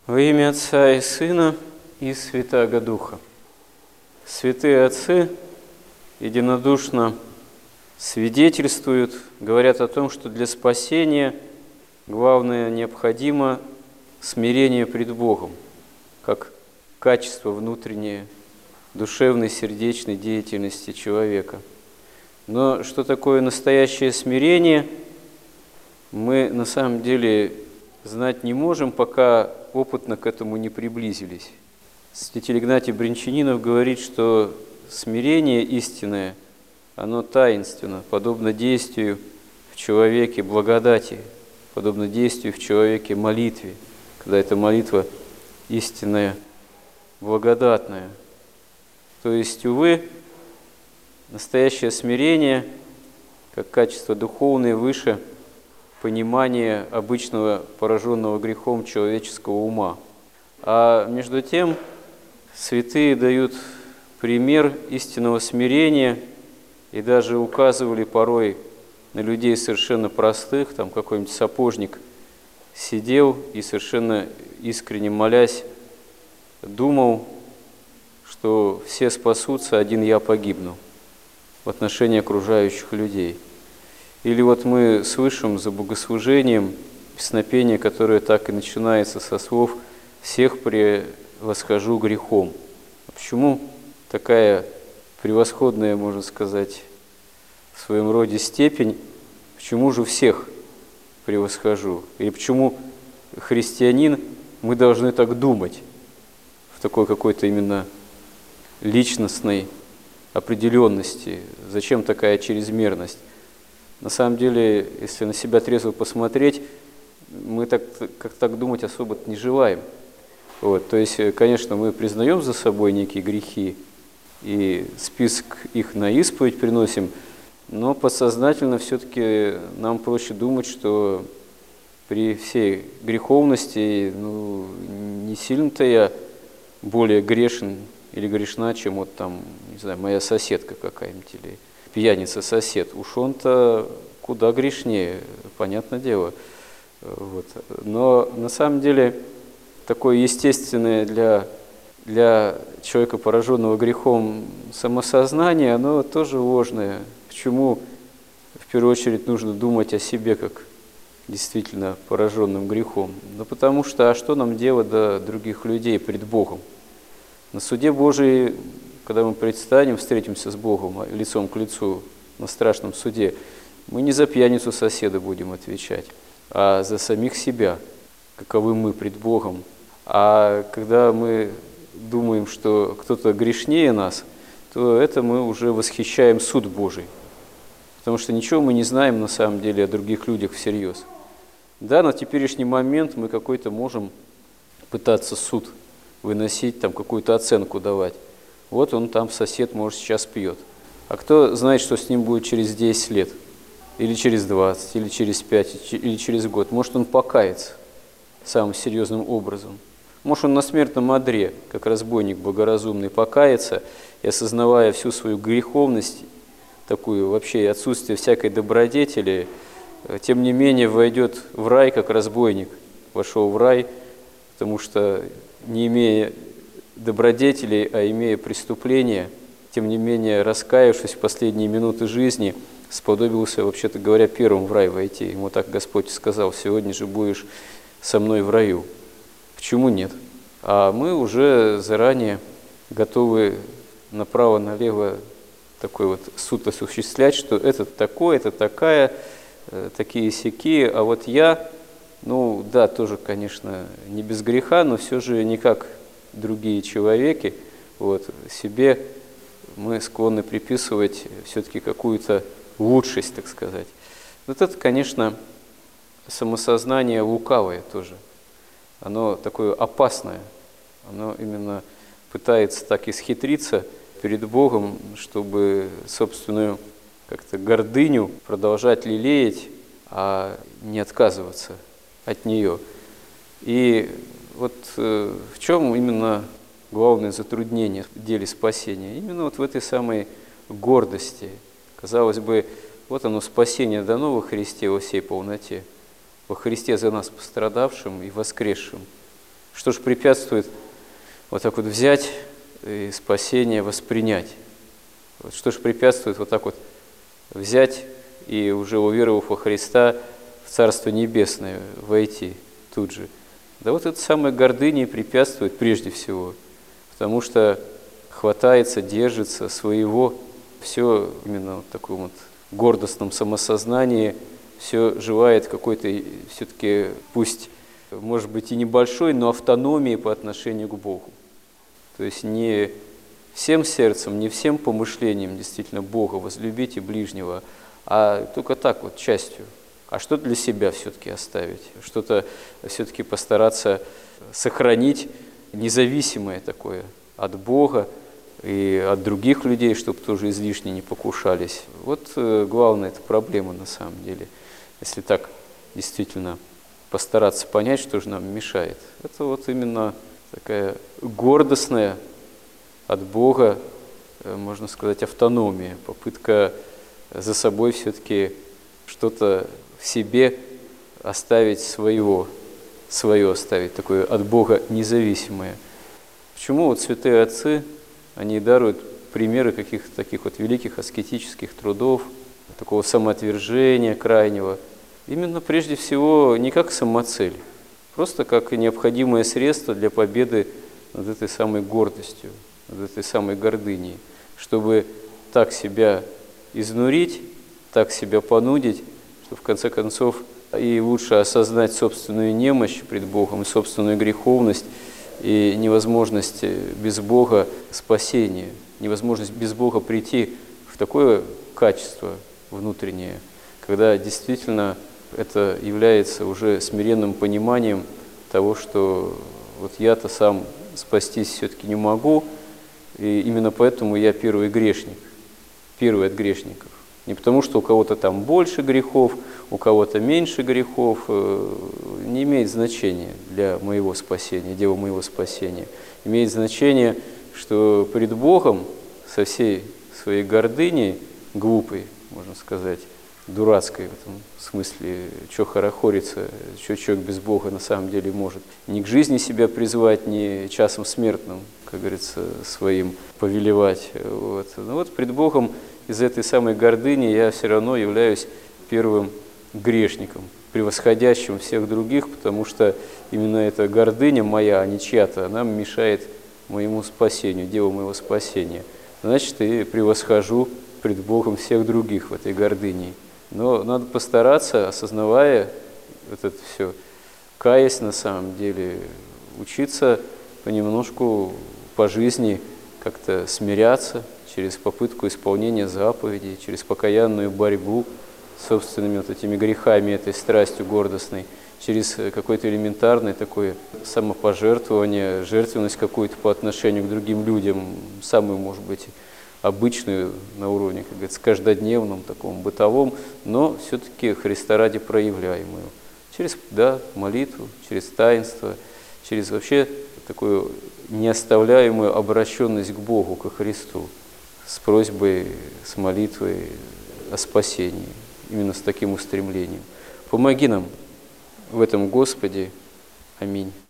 Во имя Отца и Сына и Святаго Духа. Святые Отцы единодушно свидетельствуют, говорят о том, что для спасения главное необходимо смирение пред Богом, как качество внутреннее, душевной, сердечной деятельности человека. Но что такое настоящее смирение, мы на самом деле знать не можем, пока опытно к этому не приблизились. Святитель Игнатий Брянчанинов говорит, что смирение истинное, оно таинственно, подобно действию в человеке благодати, подобно действию в человеке молитве, когда эта молитва истинная, благодатная. То есть, увы, настоящее смирение, как качество духовное, выше понимания обычного пораженного грехом человеческого ума. А между тем, святые дают пример истинного смирения и даже указывали порой на людей совершенно простых, там какой-нибудь сапожник сидел и совершенно искренне молясь, думал, что все спасутся, один я погибну в отношении окружающих людей. Или вот мы слышим за богослужением песнопение, которое так и начинается со слов «всех превосхожу грехом». А почему такая превосходная, можно сказать, в своем роде степень, почему же всех превосхожу? Или почему христианин, мы должны так думать в такой какой-то именно личностной определенности? Зачем такая чрезмерность? На самом деле, если на себя трезво посмотреть, мы как так думать особо не желаем. Вот, то есть, конечно, мы признаем за собой некие грехи и список их на исповедь приносим, но подсознательно все-таки нам проще думать, что при всей греховности не сильно-то я более грешен или грешна, чем вот там, не знаю, моя соседка какая-нибудь или пьяница-сосед. Уж он-то куда грешнее, понятное дело. Вот. Но на самом деле такое естественное для человека, пораженного грехом, самосознание, оно тоже ложное. Почему в первую очередь нужно думать о себе как действительно пораженным грехом? Ну потому что, а что нам делать до других людей пред Богом? На суде Божий, когда мы предстанем, встретимся с Богом лицом к лицу на страшном суде, мы не за пьяницу соседа будем отвечать, а за самих себя, каковы мы пред Богом. А когда мы думаем, что кто-то грешнее нас, то это мы уже восхищаем суд Божий, потому что ничего мы не знаем на самом деле о других людях всерьез. Да, на теперешний момент мы какой-то можем пытаться суд выносить, там какую-то оценку давать. Вот он там, сосед, может, сейчас пьет. А кто знает, что с ним будет через 10 лет, или через 20, или через 5, или через год. Может, он покается самым серьезным образом. Может, он на смертном одре, как разбойник богоразумный, покается, и, осознавая всю свою греховность, такую вообще отсутствие всякой добродетели, тем не менее войдет в рай, как разбойник вошел в рай, потому что, не имея добродетелей, а имея преступления, тем не менее, раскаявшись в последние минуты жизни, сподобился, вообще-то говоря, первым в рай войти. Ему так Господь сказал: сегодня же будешь со мной в раю. Почему нет? А мы уже заранее готовы направо-налево такой вот суд осуществлять, что это такое, это такая, такие-сякие, а вот я, ну да, тоже, конечно, не без греха, но все же не как другие человеки, вот, себе мы склонны приписывать все-таки какую-то лучшесть, так сказать. Вот это, конечно, самосознание лукавое тоже. Оно такое опасное. Оно именно пытается так исхитриться перед Богом, чтобы собственную как-то гордыню продолжать лелеять, а не отказываться от нее. И вот в чем именно главное затруднение в деле спасения? Именно вот в этой самой гордости. Казалось бы, вот оно, спасение дано во Христе во всей полноте, во Христе за нас пострадавшим и воскресшим. Что же препятствует вот так вот взять и спасение воспринять? Вот что же препятствует вот так вот взять и уже уверовав во Христа в Царство Небесное войти тут же? Да вот это самая гордыня и препятствует прежде всего, потому что хватается, держится своего, все именно в таком вот гордостном самосознании, все желает какой-то все-таки, пусть, может быть, и небольшой, но автономии по отношению к Богу. То есть не всем сердцем, не всем помышлением действительно Бога возлюбить и ближнего, а только так вот, частью. А что для себя все-таки оставить? Что-то все-таки постараться сохранить независимое такое от Бога и от других людей, чтобы тоже излишне не покушались. Вот главная эта проблема на самом деле. Если так действительно постараться понять, что же нам мешает. Это вот именно такая гордостная от Бога, можно сказать, автономия, попытка за собой все-таки что-то в себе оставить свое оставить, такое от Бога независимое. Почему вот святые отцы, они даруют примеры каких-то таких вот великих аскетических трудов, такого самоотвержения крайнего, именно прежде всего не как самоцель, просто как необходимое средство для победы над этой самой гордостью, над этой самой гордыней, чтобы так себя изнурить, так себя понудить, что в конце концов и лучше осознать собственную немощь пред Богом, и собственную греховность, и невозможность без Бога спасения, невозможность без Бога прийти в такое качество внутреннее, когда действительно это является уже смиренным пониманием того, что вот я-то сам спастись все-таки не могу, и именно поэтому я первый грешник, первый от грешников. Не потому, что у кого-то там больше грехов, у кого-то меньше грехов, не имеет значения для моего спасения, дела моего спасения. Имеет значение, что пред Богом со всей своей гордыней, глупой, можно сказать, дурацкой в этом смысле, что хорохориться, что человек без Бога на самом деле может ни к жизни себя призвать, ни часом смертным, как говорится, своим повелевать. Вот. Но вот пред Богом из этой самой гордыни я все равно являюсь первым грешником, превосходящим всех других, потому что именно эта гордыня моя, а не чья-то, она мешает моему спасению, делу моего спасения. Значит, и превосхожу пред Богом всех других в этой гордыне. Но надо постараться, осознавая вот это все, каясь на самом деле, учиться понемножку по жизни как-то смиряться через попытку исполнения заповедей, через покаянную борьбу с собственными вот этими грехами, этой страстью гордостной, через какое-то элементарное такое самопожертвование, жертвенность какую-то по отношению к другим людям, самую, может быть, обычную на уровне, как говорится, каждодневном, таком бытовом, но все-таки Христа ради проявляемую. Через молитву, через таинство, через вообще такую неоставляемую обращенность к Богу, ко Христу, с просьбой, с молитвой о спасении, именно с таким устремлением. Помоги нам в этом, Господи. Аминь.